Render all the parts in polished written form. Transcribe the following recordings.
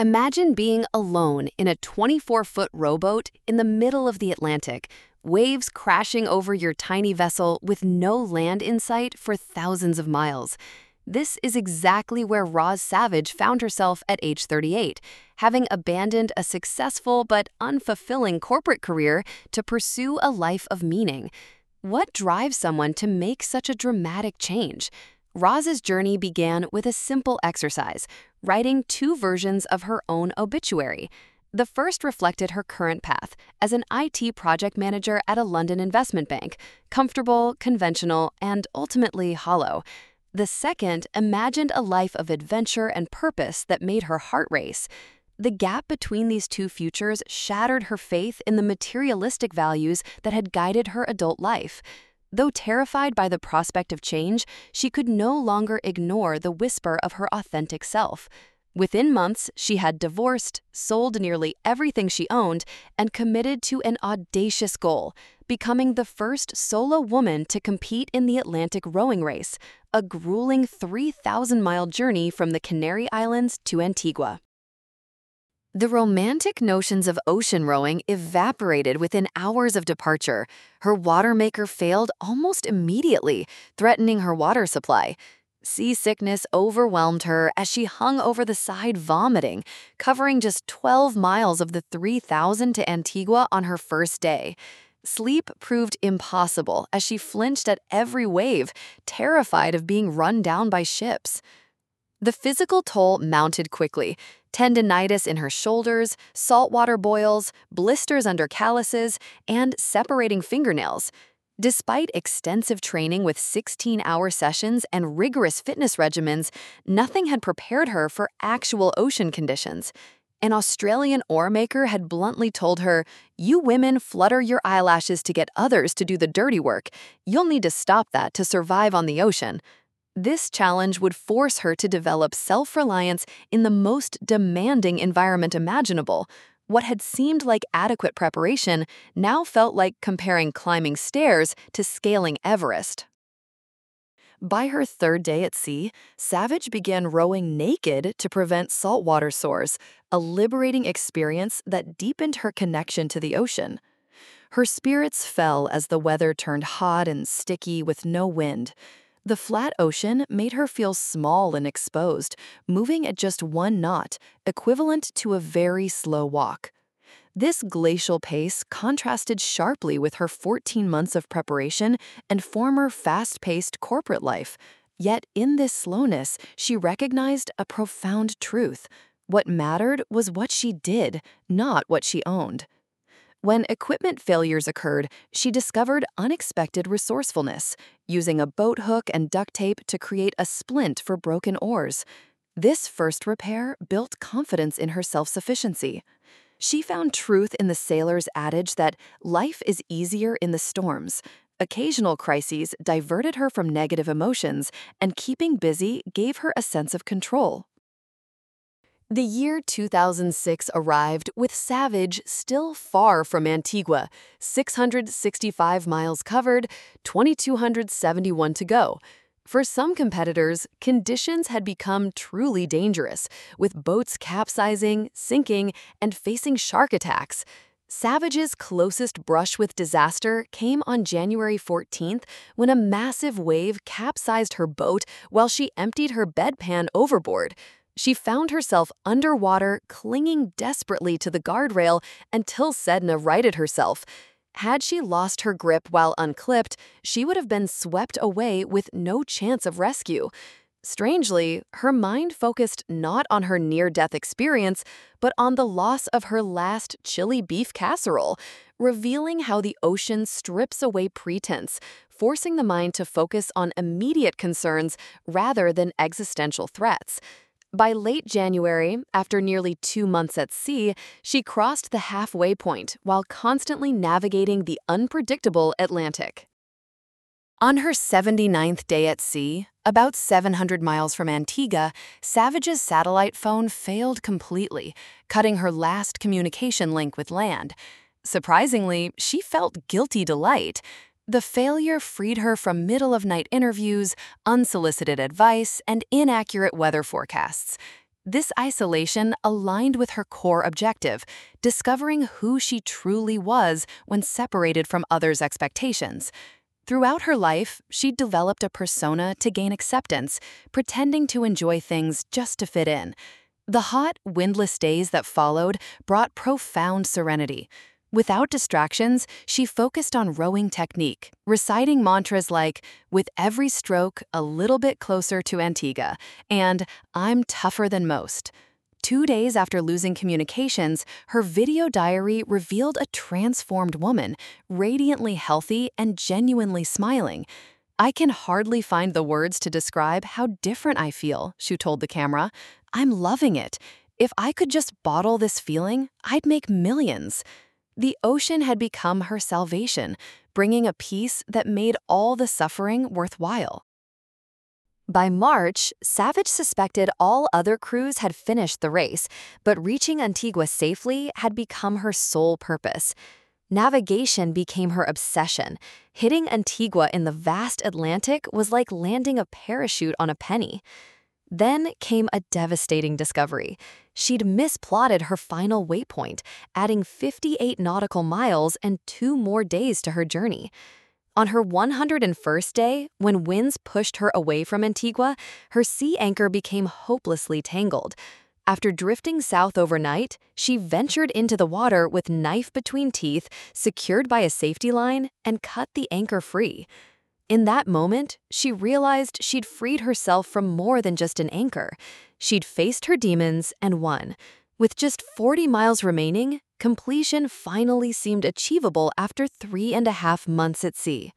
Imagine being alone in a 24-foot rowboat in the middle of the Atlantic, waves crashing over your tiny vessel with no land in sight for thousands of miles. This is exactly where Roz Savage found herself at age 38, having abandoned a successful but unfulfilling corporate career to pursue a life of meaning. What drives someone to make such a dramatic change? Roz's journey began with a simple exercise, writing two versions of her own obituary. The first reflected her current path as an IT project manager at a London investment bank, comfortable, conventional, and ultimately hollow. The second imagined a life of adventure and purpose that made her heart race. The gap between these two futures shattered her faith in the materialistic values that had guided her adult life. Though terrified by the prospect of change, she could no longer ignore the whisper of her authentic self. Within months, she had divorced, sold nearly everything she owned, and committed to an audacious goal, becoming the first solo woman to compete in the Atlantic rowing race, a grueling 3,000-mile journey from the Canary Islands to Antigua. The romantic notions of ocean rowing evaporated within hours of departure. Her water maker failed almost immediately, threatening her water supply. Seasickness overwhelmed her as she hung over the side vomiting, covering just 12 miles of the 3,000 to Antigua on her first day. Sleep proved impossible as she flinched at every wave, terrified of being run down by ships. The physical toll mounted quickly. Tendinitis in her shoulders, saltwater boils, blisters under calluses, and separating fingernails. Despite extensive training with 16-hour sessions and rigorous fitness regimens, nothing had prepared her for actual ocean conditions. An Australian oarmaker had bluntly told her, "You women flutter your eyelashes to get others to do the dirty work. You'll need to stop that to survive on the ocean." This challenge would force her to develop self-reliance in the most demanding environment imaginable. What had seemed like adequate preparation now felt like comparing climbing stairs to scaling Everest. By her third day at sea, Savage began rowing naked to prevent saltwater sores, a liberating experience that deepened her connection to the ocean. Her spirits fell as the weather turned hot and sticky with no wind. The flat ocean made her feel small and exposed, moving at just 1 knot, equivalent to a very slow walk. This glacial pace contrasted sharply with her 14 months of preparation and former fast-paced corporate life. Yet in this slowness, she recognized a profound truth. What mattered was what she did, not what she owned. When equipment failures occurred, she discovered unexpected resourcefulness, using a boat hook and duct tape to create a splint for broken oars. This first repair built confidence in her self-sufficiency. She found truth in the sailor's adage that life is easier in the storms. Occasional crises diverted her from negative emotions, and keeping busy gave her a sense of control. The year 2006 arrived with Savage still far from Antigua, 665 miles covered, 2,271 to go. For some competitors, conditions had become truly dangerous, with boats capsizing, sinking, and facing shark attacks. Savage's closest brush with disaster came on January 14th when a massive wave capsized her boat while she emptied her bedpan overboard. She found herself underwater, clinging desperately to the guardrail until Sedna righted herself. Had she lost her grip while unclipped, she would have been swept away with no chance of rescue. Strangely, her mind focused not on her near-death experience, but on the loss of her last chili beef casserole, revealing how the ocean strips away pretense, forcing the mind to focus on immediate concerns rather than existential threats. By late January, after nearly 2 months at sea, she crossed the halfway point while constantly navigating the unpredictable Atlantic. On her 79th day at sea, about 700 miles from Antigua, Savage's satellite phone failed completely, cutting her last communication link with land. Surprisingly, she felt guilty delight. The failure freed her from middle-of-night interviews, unsolicited advice, and inaccurate weather forecasts. This isolation aligned with her core objective, discovering who she truly was when separated from others' expectations. Throughout her life, she developed a persona to gain acceptance, pretending to enjoy things just to fit in. The hot, windless days that followed brought profound serenity. Without distractions, she focused on rowing technique, reciting mantras like, "With every stroke, a little bit closer to Antigua," and "I'm tougher than most." 2 days after losing communications, her video diary revealed a transformed woman, radiantly healthy and genuinely smiling. "I can hardly find the words to describe how different I feel," she told the camera. "I'm loving it. If I could just bottle this feeling, I'd make millions." The ocean had become her salvation, bringing a peace that made all the suffering worthwhile. By March, Savage suspected all other crews had finished the race, but reaching Antigua safely had become her sole purpose. Navigation became her obsession. Hitting Antigua in the vast Atlantic was like landing a parachute on a penny. Then came a devastating discovery. She'd misplotted her final waypoint, adding 58 nautical miles and 2 more days to her journey. On her 101st day, when winds pushed her away from Antigua, her sea anchor became hopelessly tangled. After drifting south overnight, she ventured into the water with knife between teeth, secured by a safety line, and cut the anchor free. In that moment, she realized she'd freed herself from more than just an anchor. She'd faced her demons and won. With just 40 miles remaining, completion finally seemed achievable after 3.5 months at sea.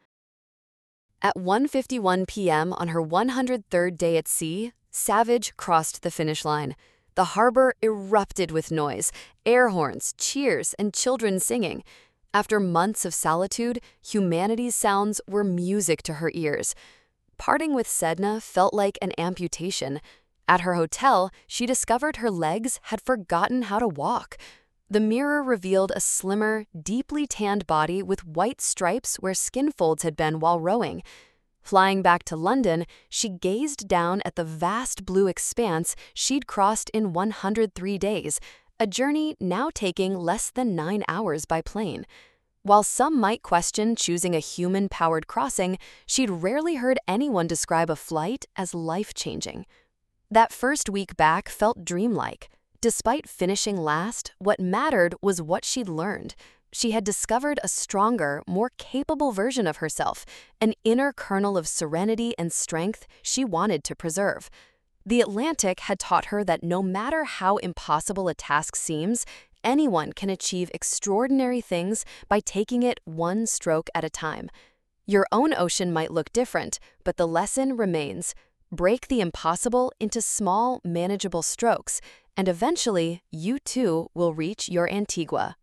At 1:51 p.m. on her 103rd day at sea, Savage crossed the finish line. The harbor erupted with noise, air horns, cheers, and children singing. After months of solitude, humanity's sounds were music to her ears. Parting with Sedna felt like an amputation. At her hotel, she discovered her legs had forgotten how to walk. The mirror revealed a slimmer, deeply tanned body with white stripes where skin folds had been while rowing. Flying back to London, she gazed down at the vast blue expanse she'd crossed in 103 days, a journey now taking less than 9 hours by plane. While some might question choosing a human-powered crossing, she'd rarely heard anyone describe a flight as life-changing. That first week back felt dreamlike. Despite finishing last, what mattered was what she'd learned. She had discovered a stronger, more capable version of herself, an inner kernel of serenity and strength she wanted to preserve. The Atlantic had taught her that no matter how impossible a task seems, anyone can achieve extraordinary things by taking it one stroke at a time. Your own ocean might look different, but the lesson remains. Break the impossible into small, manageable strokes, and eventually, you too will reach your Antigua.